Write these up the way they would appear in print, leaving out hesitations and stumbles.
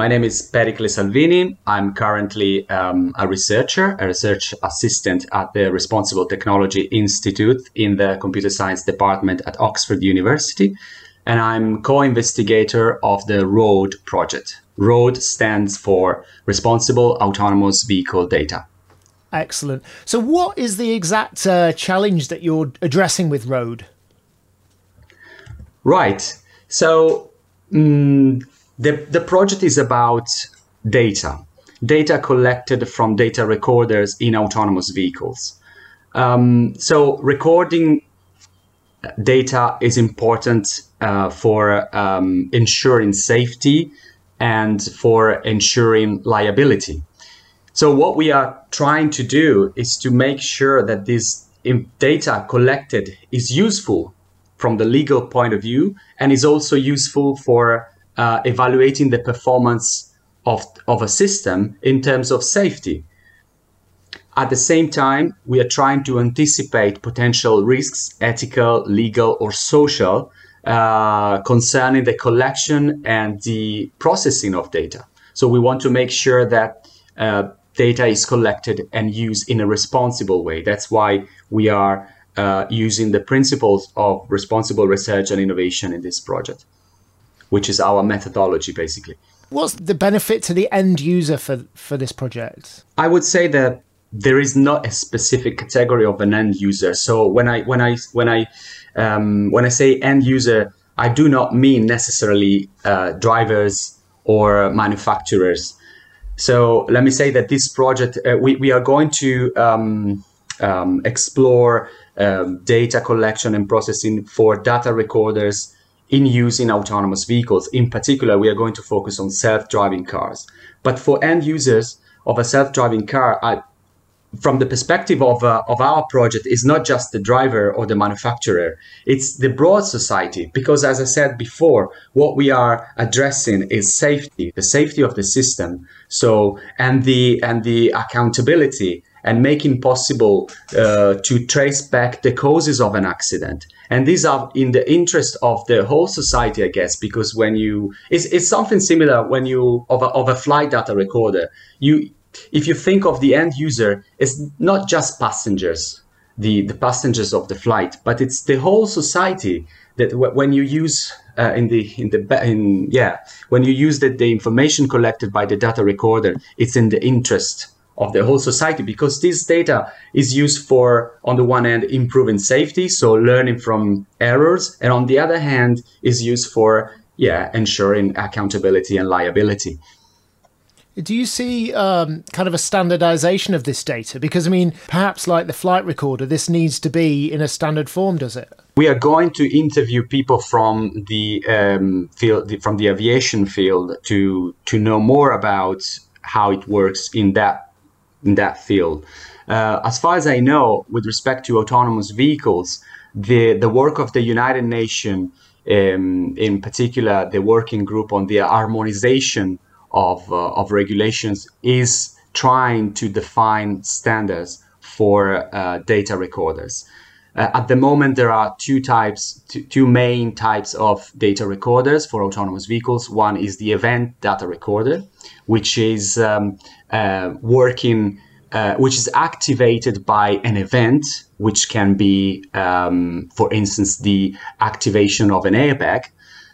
My name is Pericles Salvini. I'm currently a research assistant at the Responsible Technology Institute in the Computer Science Department at Oxford University. And I'm co-investigator of the ROAD project. ROAD stands for Responsible Autonomous Vehicle Data. Excellent. So what is the exact challenge that you're addressing with ROAD? Right. So the project is about data collected from data recorders in autonomous vehicles. So recording data is important for ensuring safety and for ensuring liability. So what we are trying to do is to make sure that this data collected is useful from the legal point of view and is also useful for evaluating the performance of a system in terms of safety. At the same time, we are trying to anticipate potential risks, ethical, legal, or social, concerning the collection and the processing of data. So we want to make sure that data is collected and used in a responsible way. That's why we are using the principles of responsible research and innovation in this project, which is our methodology, basically. What's the benefit to the end user for this project? I would say that there is not a specific category of an end user. So when I say end user, I do not mean necessarily drivers or manufacturers. So let me say that this project, we are going to explore data collection and processing for data recorders in use in autonomous vehicles. In particular, we are going to focus on self-driving cars. But for end users of a self-driving car, from the perspective of our project, is not just the driver or the manufacturer, it's the broad society. Because as I said before, what we are addressing is safety, the safety of the system. So, and the accountability and making possible to trace back the causes of an accident. And these are in the interest of the whole society, I guess, because when it's something similar when of a flight data recorder, if you think of the end user, it's not just passengers, the passengers of the flight, but it's the whole society that when you use when you use the information collected by the data recorder, it's in the interest of the whole society, because this data is used for, on the one hand, improving safety, so learning from errors, and on the other hand, is used for ensuring accountability and liability. Do you see kind of a standardization of this data? Because, I mean, perhaps like the flight recorder, this needs to be in a standard form, does it? We are going to interview people from the field, from the aviation field, to know more about how it works in that field. As far as I know, with respect to autonomous vehicles, the work of the United Nations, in particular, the working group on the harmonization of regulations, is trying to define standards for data recorders. At the moment, there are two main types of data recorders for autonomous vehicles. One is the event data recorder, which is which is activated by an event, which can be, for instance, the activation of an airbag.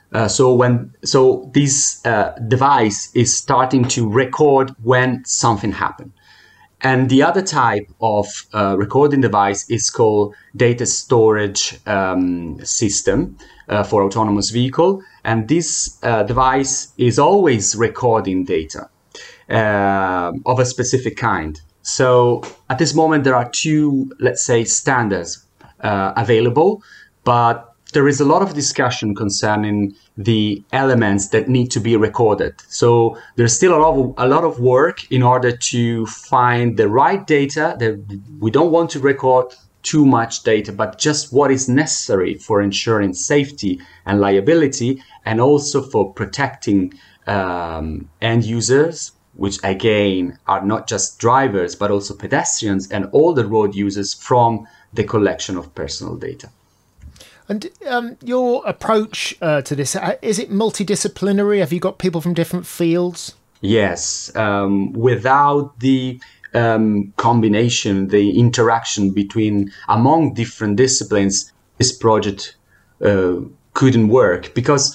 So this device is starting to record when something happened. And the other type of recording device is called data storage system for autonomous vehicle. And this device is always recording data of a specific kind. So at this moment, there are two, let's say, standards available, but there is a lot of discussion concerning the elements that need to be recorded. So there's still a lot of work in order to find the right data. That we don't want to record too much data, but just what is necessary for ensuring safety and liability, and also for protecting end users, which again are not just drivers, but also pedestrians and all the road users, from the collection of personal data. And your approach to this, is it multidisciplinary? Have you got people from different fields? Yes, without the combination, the interaction among different disciplines, this project couldn't work because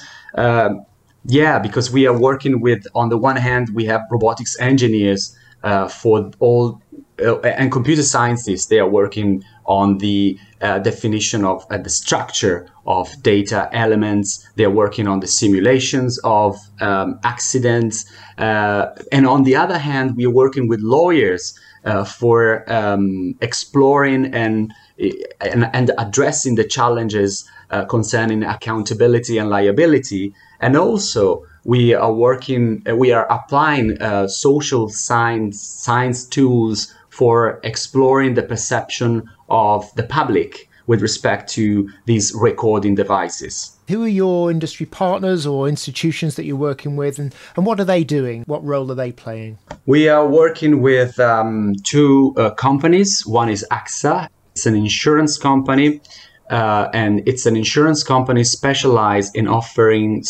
because we are working with, on the one hand, we have robotics engineers for all and computer scientists. They are working on the definition of the structure of data elements. They are working on the simulations of accidents. And on the other hand, we are working with lawyers for exploring and addressing the challenges concerning accountability and liability. And also, we are applying social science tools for exploring the perception of the public with respect to these recording devices. Who are your industry partners or institutions that you're working with, and what are they doing? What role are they playing? We are working with two companies. One is AXA. It's an insurance company. And it's an insurance company specialized in offering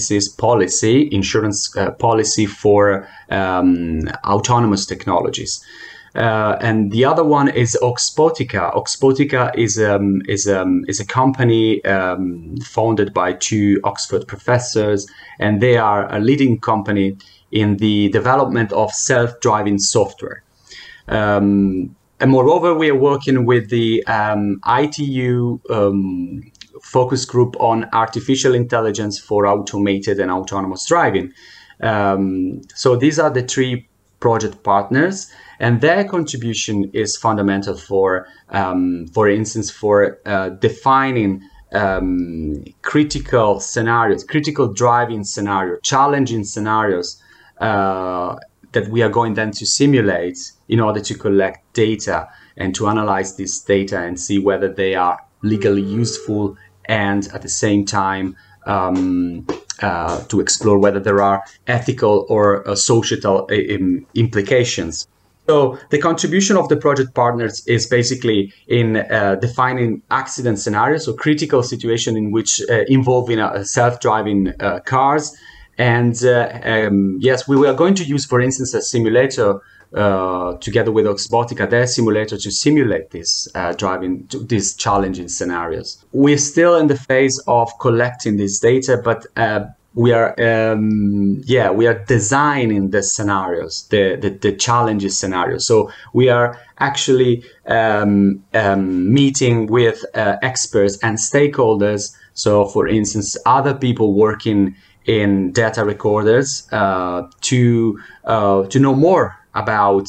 insurance policy for autonomous technologies. And the other one is Oxbotica. Oxbotica is a company founded by two Oxford professors, and they are a leading company in the development of self-driving software. And moreover, we are working with the ITU focus group on artificial intelligence for automated and autonomous driving. So these are the three project partners, and their contribution is fundamental for instance, for defining critical scenarios, critical driving scenarios, challenging scenarios that we are going then to simulate in order to collect data and to analyze this data and see whether they are legally useful, and at the same time to explore whether there are ethical or societal implications. So the contribution of the project partners is basically in defining accident scenarios, so critical situation in which involving self-driving cars. And yes, we were going to use, for instance, a simulator together with Oxbotica, their simulator, to simulate this these challenging scenarios. We're still in the phase of collecting this data, but we are designing the scenarios, the challenges scenarios. So we are actually meeting with experts and stakeholders. So, for instance, other people working in data recorders to know more about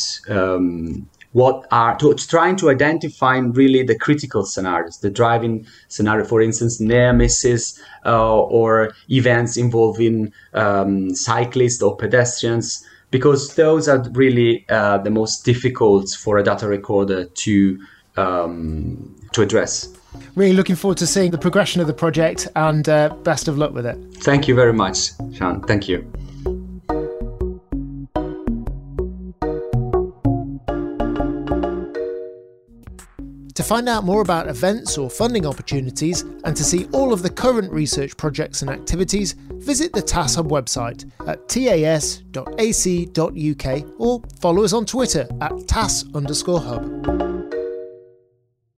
trying to identify really the critical scenarios, the driving scenario, for instance, near misses or events involving cyclists or pedestrians, because those are really the most difficult for a data recorder to address. Really looking forward to seeing the progression of the project, and best of luck with it. Thank you very much, Sean. Thank you. To find out more about events or funding opportunities, and to see all of the current research projects and activities, visit the TAS Hub website at tas.ac.uk or follow us on Twitter at @tas_hub.